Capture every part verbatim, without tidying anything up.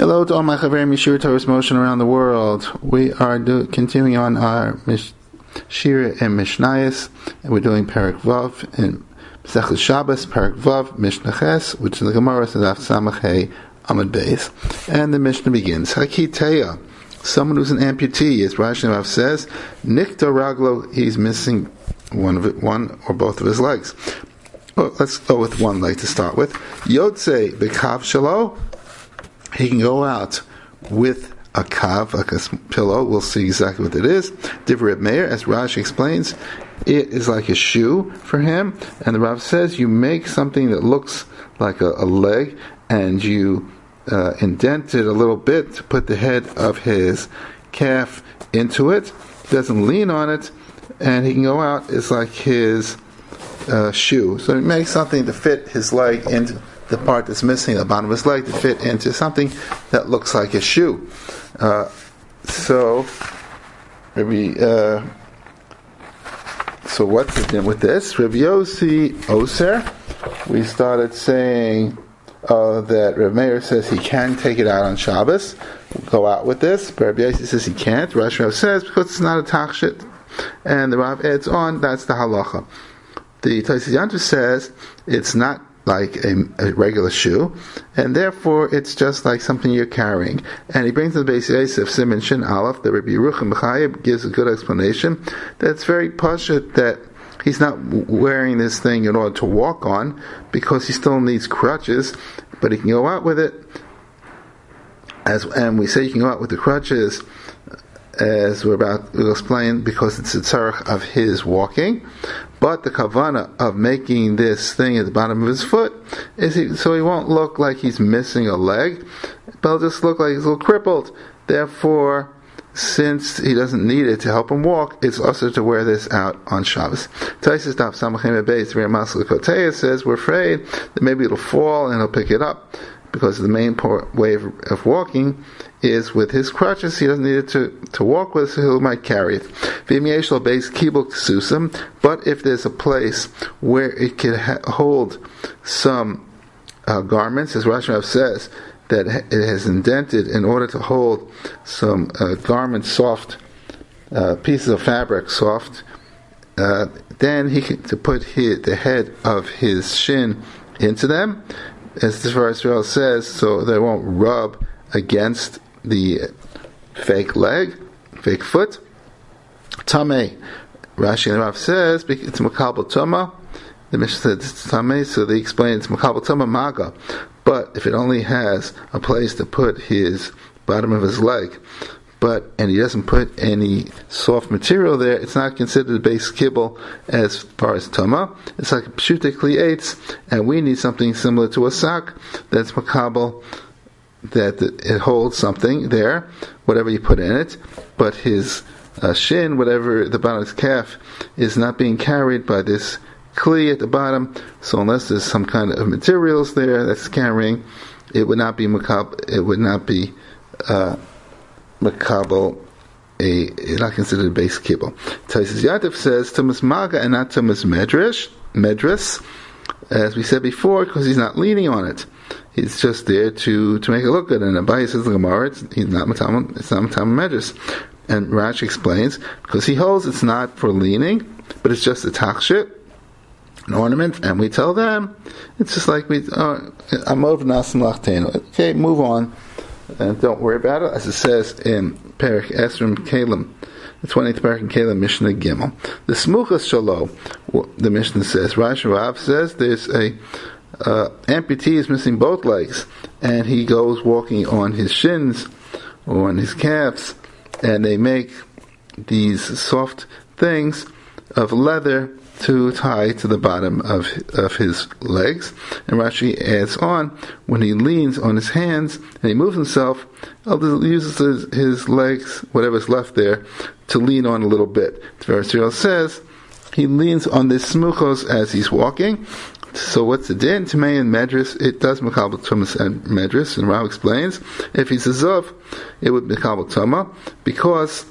Hello to all my Chaverim Yeshua Torah's motion around the world. We are do, continuing on our Mish, Shira and Mishnayos, and we're doing Perek Vav and Masechus Shabbos, Perek Vav, Mishnah Ches, which in the Gemara says Daf Samach Hey Amud Beis, and the Mishnah begins. Hakiteya, someone who's an amputee, as Rashi Rav says, Nikta Raglo, he's missing one of it, one or both of his legs. Well, let's go with one leg to start with. Yotze Bekav Shalo. He can go out with a kav, like a pillow. We'll see exactly what it is. Divrei Meir, as Rashi explains, it is like a shoe for him. And the Rav says you make something that looks like a, a leg, and you uh, indent it a little bit to put the head of his calf into it. He doesn't lean on it, and he can go out. It's like his uh, shoe. So he makes something to fit his leg into the part that's missing, the bottom of his leg, to fit into something that looks like a shoe. Uh, so, maybe, uh, so what's the deal with this? Rav Yossi Oser, we started saying uh, that Rav Meir says he can take it out on Shabbos, go out with this, but Rav Yossi says he can't. Rashi Rav says because it's not a tachshit, and the Rav adds on, that's the halacha. The Tosfos Yantav says it's not like a, a regular shoe, and therefore it's just like something you're carrying. And he brings to the Beis Yosef Siman Shin Aleph, the Rabbi Yerucham B'chayim gives a good explanation that it's very pashut that he's not wearing this thing in order to walk on, because he still needs crutches, but he can go out with it. As and we say you can go out with the crutches, as we're about to explain, because it's a tzarech of his walking. But the kavana of making this thing at the bottom of his foot is he, so he won't look like he's missing a leg, but he'll just look like he's a little crippled. Therefore, since he doesn't need it to help him walk, it's also to wear this out on Shabbos. Taisus Daf Samachem Beis Rir Masel Koteya says we're afraid that maybe it'll fall and he'll pick it up, because the main way of, of walking is with his crutches. He doesn't need it to, to walk with, so he might carry it. But if there's a place where it can ha- hold some uh, garments, as Rashi Rav says, that it has indented in order to hold some uh, garments, soft uh, pieces of fabric, soft, uh, then he can to put his, the head of his shin into them, as the Torah Israel says, so they won't rub against the fake leg, fake foot. Tameh, Rashi and Rav says it's makabel tuma. The Mishnah said it's tameh, so they explain it's makabel tuma maga. But if it only has a place to put his bottom of his leg, but and he doesn't put any soft material there, it's not considered base kibble as far as tuma. It's like a pshute klietz, and we need something similar to a sock that's makabel, that it holds something there, whatever you put in it, but his uh, shin, whatever the bottom of his calf, is not being carried by this kli at the bottom. So unless there's some kind of materials there that's carrying, it would not be makabel. It would not be uh, makabel. A it's not considered a base kibble. Tosfos Yantav says tumas maga and not tumas medrash. Medras, as we said before, because he's not leaning on it. He's just there to, to make it look good. And Abaye says the Gemara, it's he's not matam, it's not matam medras. And Rashi explains, because he holds it's not for leaning, but it's just a tachshit, an ornament, and we tell them it's just like we oh, amov nasim lachtenu. Okay, move on, and don't worry about it, as it says in Perek Esrim Kalim, the twentieth Perek in Kalim Mishnah Gimel. The smuchas shalo, the Mishnah says, Rashi Rav says there's a uh, amputee is missing both legs, and he goes walking on his shins or on his calves, and they make these soft things of leather to tie to the bottom of of his legs. And Rashi adds on, when he leans on his hands and he moves himself, he uses his, his legs, whatever's left there, to lean on a little bit. The Torah says he leans on the smuchos as he's walking. So what's the din? Tamei and medras, it does makabel tumas and medras, and Rav explains, if he's a zov, it would be makabel tuma, because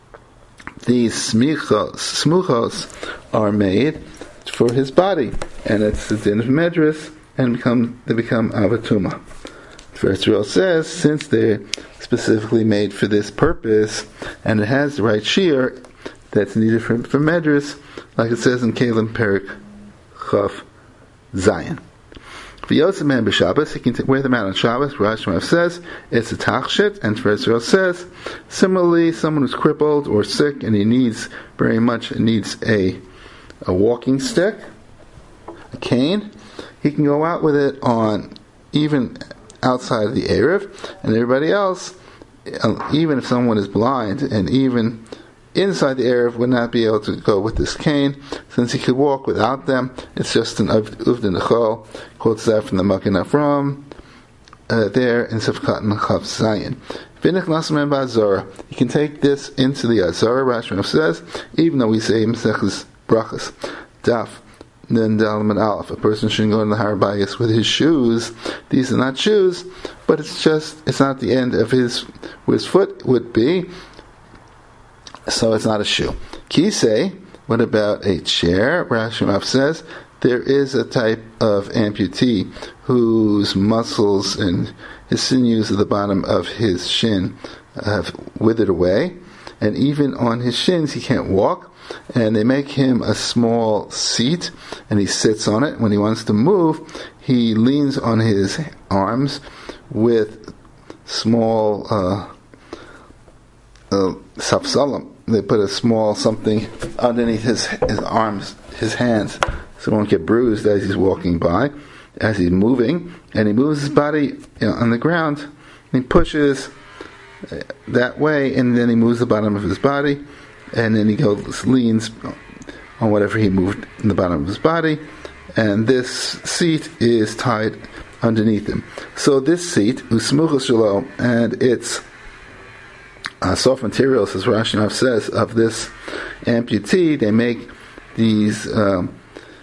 these smuchos, smuchos are made for his body, and it's the din of medras, and become they become avatuma. First Rule says, since they're specifically made for this purpose, and it has the right shear that's needed for, for Medrash, like it says in Kalim Perik Chaf Zion. For Yosef man b'Shabbos, he can t- wear them out on Shabbos. Rashi says it's a tachshit, and First Rule says, similarly, someone who's crippled or sick and he needs very much needs a a walking stick, a cane, he can go out with it on even outside of the Erev, and everybody else, even if someone is blind and even inside the Erev, would not be able to go with this cane, since he could walk without them. It's just an Uvdin Echol, quotes that from the Magen Avram, uh, there in Sefkat and Chav Zayin. Vinich Nasman Ba'Azara, you can take this into the Azara, Rashi says, even though we say Mesechus Brachas, Daf, then Dalman Aleph, a person shouldn't go in the Har Bayis with his shoes. These are not shoes, but it's just, it's not the end of his, where his foot would be, so it's not a shoe. Kisei, what about a chair? Rashi says, there is a type of amputee whose muscles and his sinews at the bottom of his shin have withered away, and even on his shins he can't walk, and they make him a small seat, and he sits on it. When he wants to move, he leans on his arms with small uh, uh, sapsalam. They put a small something underneath his, his arms, his hands, so he won't get bruised as he's walking by, as he's moving, and he moves his body, you know, on the ground, and he pushes that way, and then he moves the bottom of his body, and then he goes, leans on whatever he moved in the bottom of his body, and this seat is tied underneath him. So this seat, Usmuchas Shelo, and its uh, soft materials, as Rashi says, of this amputee, they make these um,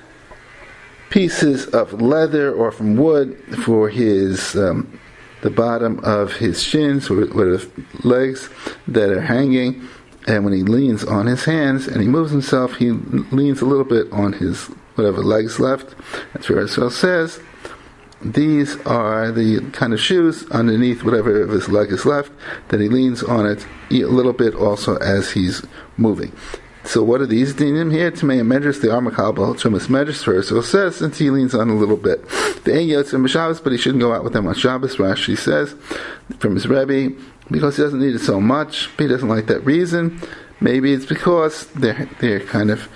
pieces of leather or from wood for his um, the bottom of his shins, or with legs that are hanging. And when he leans on his hands and he moves himself, he leans a little bit on his whatever legs left. That's where it says, these are the kind of shoes underneath whatever of his leg is left, that he leans on it a little bit also as he's moving. So what are these dinim here? To me, a medrash, the armor kabel, chumas medrash first. So it says, since he leans on a little bit, the ein yotzim b'Shabbos, but he shouldn't go out with them on Shabbos. Rashi says from his Rebbe, because he doesn't need it so much. He doesn't like that reason. Maybe it's because they're they're kind of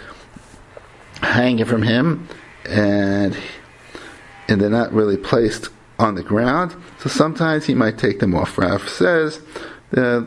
hanging from him, and and they're not really placed on the ground. So sometimes he might take them off. Rav says uh,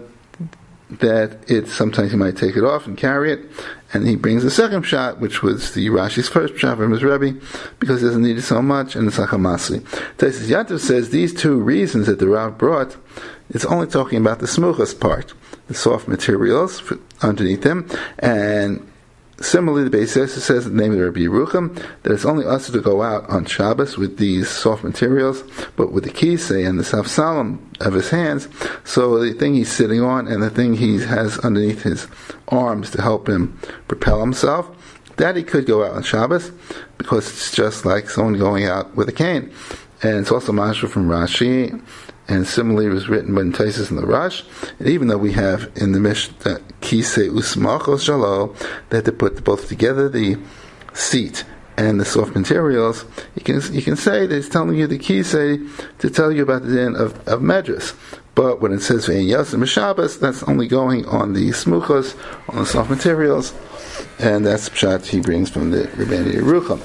that it's sometimes he might take it off and carry it, and he brings the second shot, which was the Rashi's first shot from his Rebbe, because he doesn't need it so much, and it's like a masli. Taisus Yantav says these two reasons that the Rav brought, it's only talking about the smuchas part, the soft materials underneath them, and similarly, the Beis Yosef says in the name of the Rabbi Yerucham that it's only us to go out on Shabbos with these soft materials, but with the kisei and the safsalam of his hands. So the thing he's sitting on and the thing he has underneath his arms to help him propel himself, that he could go out on Shabbos, because it's just like someone going out with a cane. And it's also mashra from Rashi, and similarly it was written by Taisus in the Rush. And even though we have in the Mishnah kisei usmachos shalo, that to put both together, the seat and the soft materials, you can you can say that it's telling you the kisei to tell you about the din of, of medrash. But when it says ve'en yasim b'Shabbos, that's only going on the smuchos, on the soft materials, and that's pshat he brings from the Rebbeinu Yerucham.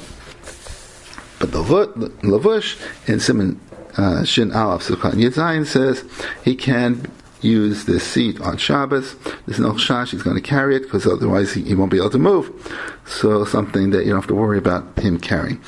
But the Lavush in Simon uh, Shin Aleph Sukhan Yitzayin says he can use this seat on Shabbos. There's no chash he's going to carry it, because otherwise he, he won't be able to move. So something that you don't have to worry about him carrying.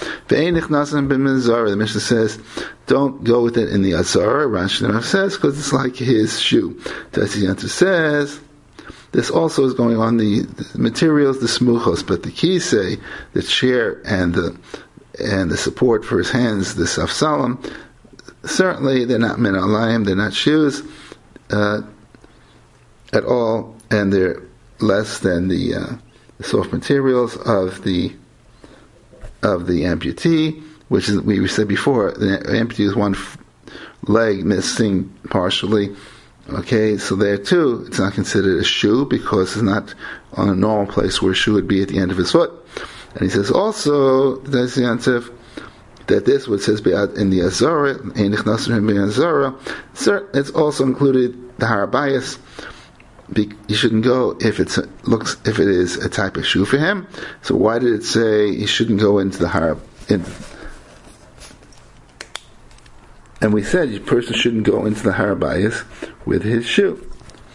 The Mishnah says don't go with it in the Azara. Rashi says because it's like his shoe. Tasiyantu says this also is going on the, the materials, the smuchos, but the kisei, the chair, and the and the support for his hands, the safsalam, certainly they're not min alayim, they're not shoes uh, at all, and they're less than the, uh, the soft materials of the of the amputee, which is, we said before, the amputee is one leg missing partially. Okay, so there too, it's not considered a shoe because it's not on a normal place where a shoe would be at the end of his foot. And he says also, that's the answer, that this, what it says in the Azara, it's also included the Harabayas. You shouldn't go if it's a, looks if it is a type of shoe for him. So why did it say he shouldn't go into the Harab? In, and we said a person shouldn't go into the Harabayas with his shoe.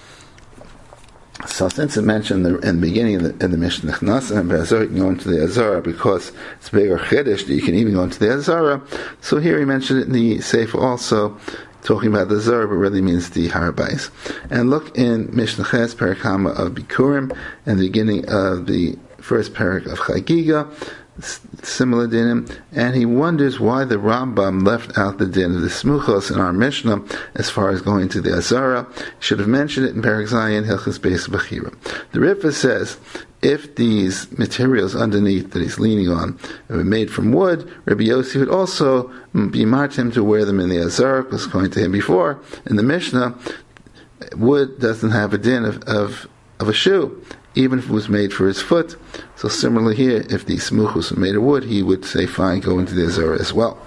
So since it mentioned in the, in the beginning of the, in the Mishnah Nechnas and Be'azar, you can go into the Azara because it's bigger Chedesh that you can even go into the Azara. So here he mentioned it in the Sefer also, talking about the Azara, but really means the Harabayas. And look in Mishnah Ches, Perek Hama of Bikurim, and the beginning of the first Perek of Chagiga, similar dinim, and he wonders why the Rambam left out the din of the Smuchos in our Mishnah as far as going to the Azara. He should have mentioned it in Perek Zayin, Hilchos Beis Bechira. The Riffa says, if these materials underneath that he's leaning on are made from wood, Rabbi Yossi would also be martim to wear them in the Azara, because according to him before, in the Mishnah, wood doesn't have a din of, of, of a shoe, even if it was made for his foot. So similarly here, if the smuchos were made of wood, he would say, fine, go into the Azara as well.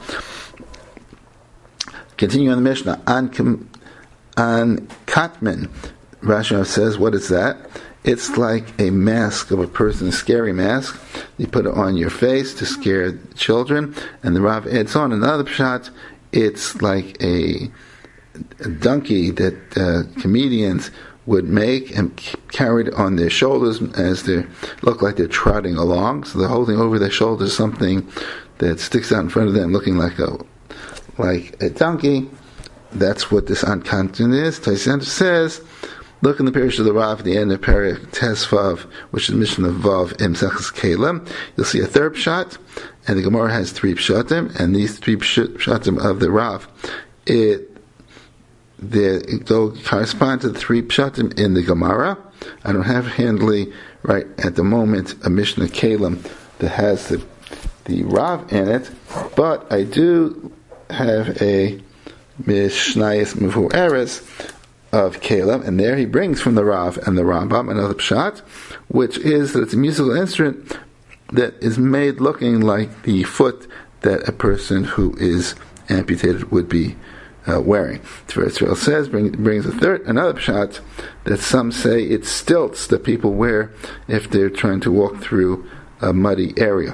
Continuing on the Mishnah, on, on Katman, Rashi says, what is that? It's like a mask of a person, a scary mask. You put it on your face to scare children. And the Rav adds on another pshat, it's like a, a donkey that uh, comedians would make and carried on their shoulders as they look like they're trotting along. So they're holding over their shoulders something that sticks out in front of them, looking like a like a donkey. That's what this Ankantin is. Taisanta says, look in the parish of the Rav at the end of Perek Tesvav, which is the mission of Vav Im Sechus Kalim. You'll see a third pshat, and the Gemara has three pshatim, and these three pshatim of the Rav, it they go correspond to the three pshatim in the Gemara. I don't have handily right at the moment a Mishnah Kalim that has the the Rav in it, but I do have a Mishnayis Mevu'eres of Kalim, and there he brings from the Rav and the Rambam another pshat, which is that it's a musical instrument that is made looking like the foot that a person who is amputated would be Uh, wearing. Tzver says, bring, brings a third, another pshat that some say it's stilts that people wear if they're trying to walk through a muddy area.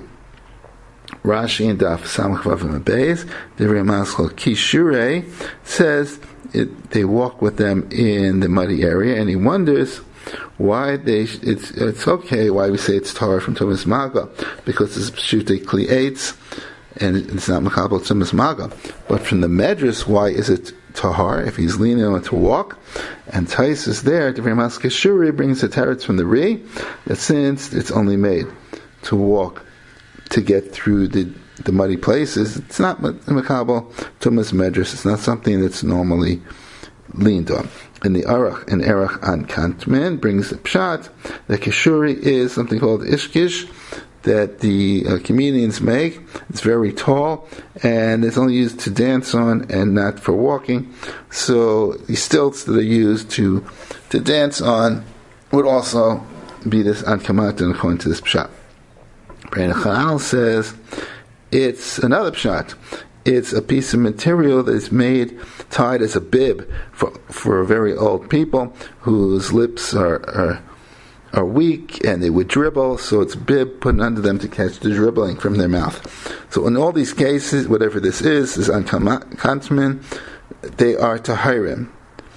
Rashi and Daf Samach Vav Beis, Divrei Maschal Kishure says it, they walk with them in the muddy area, and he wonders why they it's it's okay why we say it's Torah from Tumas Maga, because it's Pshutei Kli Eitz, and it's not Mechabel Tumas Maga. But from the Medrash, why is it Tahar if he's leaning on it to walk? And Tais is there, Divrei Maschal Shuri brings the teretz from the Ri, that since it's only made to walk, to get through the the muddy places, it's not Mechabel Tumas Medrash, it's not something that's normally leaned on. And the Arach and Erach on Kantman brings the Pshat that Kishuri is something called Ishkish that the uh, comedians make. It's very tall and it's only used to dance on and not for walking. So the stilts that are used to to dance on would also be this Ankamatan according to this Pshat. Brandon Chanal says it's another Pshat. It's a piece of material that is made, tied as a bib for for very old people whose lips are, are are weak and they would dribble, so it's bib put under them to catch the dribbling from their mouth. So in all these cases, whatever this is, is Ankantman, they are Tahirim.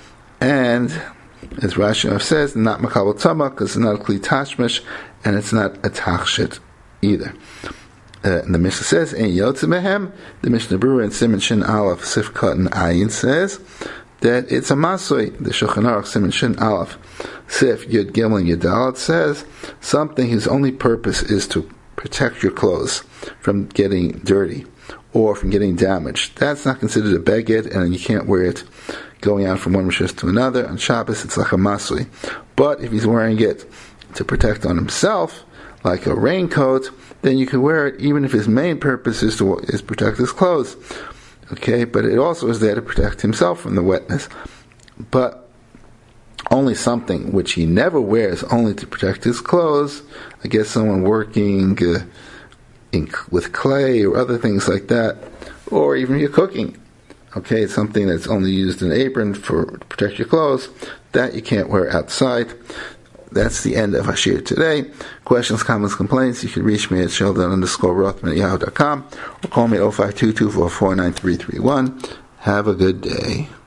And, as Rashi says, not Makabal Tama, because it's not a Kli Tashmish, and it's not a Tachshit either. Uh, and the Mishnah says, "Ein Yotze Mehem." The Mishnah Berurah in Siman Shin Aleph Sifkat and Ayin says that it's a Masoi. The Shulchan Aruch Siman Shin Aleph Sif Yud Gimel Yud Dalet says something whose only purpose is to protect your clothes from getting dirty or from getting damaged. That's not considered a beged, and you can't wear it going out from one rishus to another. On Shabbos, it's like a Masoi. But if he's wearing it to protect on himself, like a raincoat, then you can wear it even if his main purpose is to is protect his clothes. Okay, but it also is there to protect himself from the wetness. But only something which he never wears, only to protect his clothes. I guess someone working uh, in, with clay or other things like that, or even you're cooking. Okay, it's something that's only used in an apron for to protect your clothes. That you can't wear outside. That's the end of Hashir today. Questions, comments, complaints, you can reach me at sheldon underscore rothman at yahoo dot com or call me at oh five two, two four four, nine three three one. Have a good day.